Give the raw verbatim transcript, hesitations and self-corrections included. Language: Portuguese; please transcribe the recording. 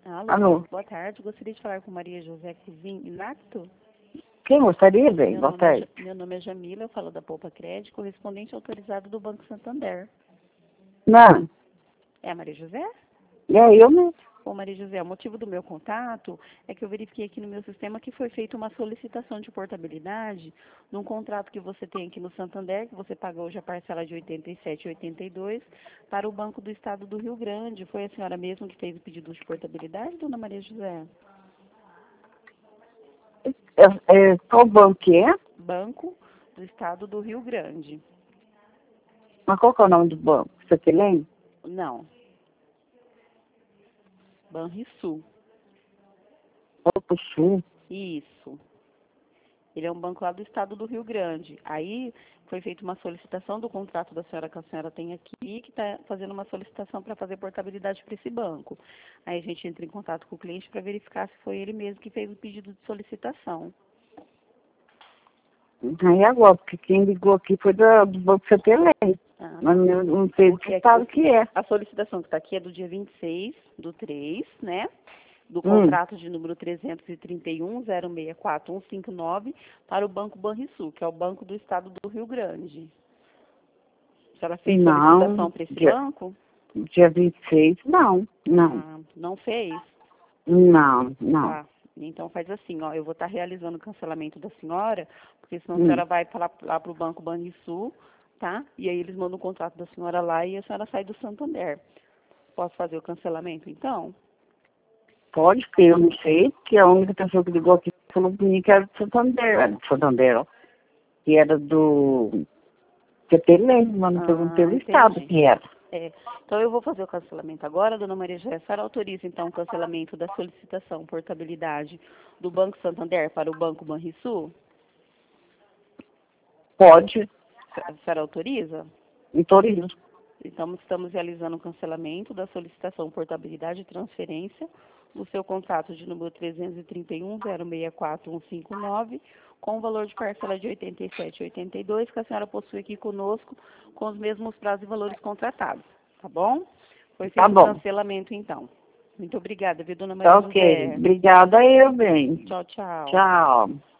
Alô, Alô? boa tarde. Gostaria de falar com Maria José Cuzin Inacto. Quem gostaria, bem? Meu Boa nome, é, tarde. Ja- meu nome é Jamila, eu falo da Poupa Crédito, correspondente autorizado do Banco Santander. Não. É a Maria José? E aí, eu mesmo? Bom, Maria José, o motivo do meu contato é que eu verifiquei aqui no meu sistema que foi feita uma solicitação de portabilidade num contrato que você tem aqui no Santander, que você pagou hoje a parcela de oitenta e sete e oitenta e dois para o Banco do Estado do Rio Grande. Foi a senhora mesma que fez o pedido de portabilidade, dona Maria José? É, é, qual banco que é? Banco do Estado do Rio Grande. Mas qual que é o nome do banco? Você que lembra? Não. Banrisul. Banco Sul. Isso. Ele é um banco lá do estado do Rio Grande. Aí foi feita uma solicitação do contrato da senhora que a senhora tem aqui, que está fazendo uma solicitação para fazer portabilidade para esse banco. Aí a gente entra em contato com o cliente para verificar se foi ele mesmo que fez o pedido de solicitação. Aí agora, porque quem ligou aqui foi do, do Banco C T L. Tá? Mas eu não sei O de que que é, estado o que- que é. a solicitação que está aqui é do dia vinte e seis do três, né? Do Hum. contrato de número trezentos e trinta e um, zero seis quatro um cinco nove para o Banco Banrisul, que é o Banco do Estado do Rio Grande. A senhora fez solicitação Não. para esse Dia, banco? dia vinte e seis, não. Não. Ah, não fez? Não, não. Tá. Então faz assim, ó, eu vou estar realizando o cancelamento da senhora, porque senão a Hum. senhora vai falar lá para o Banco Banrisul, tá? E aí eles mandam o contrato da senhora lá e a senhora sai do Santander. Posso fazer o cancelamento então? Pode, porque eu não sei, que a única pessoa que ligou aqui falou pra mim que era do Santander, era do Santander, ó, que era do C T L, mas não perguntei Ah, o estado entendi. que era. É, então eu vou fazer o cancelamento agora, dona Maria José. A senhora autoriza então o cancelamento da solicitação portabilidade do Banco Santander para o Banco Banrisul? Pode, A senhora autoriza? autorizo. Então, estamos realizando o cancelamento da solicitação portabilidade e transferência do seu contrato de número trezentos e trinta e um, zero seis quatro um cinco nove, com o valor de parcela de oitenta e sete e oitenta e dois, que a senhora possui aqui conosco, com os mesmos prazos e valores contratados. Tá bom? Foi Tá feito o bom. cancelamento, então. Muito obrigada, viu, dona Maria Tá ok. José? Obrigada, eu, bem. Tchau, tchau. Tchau.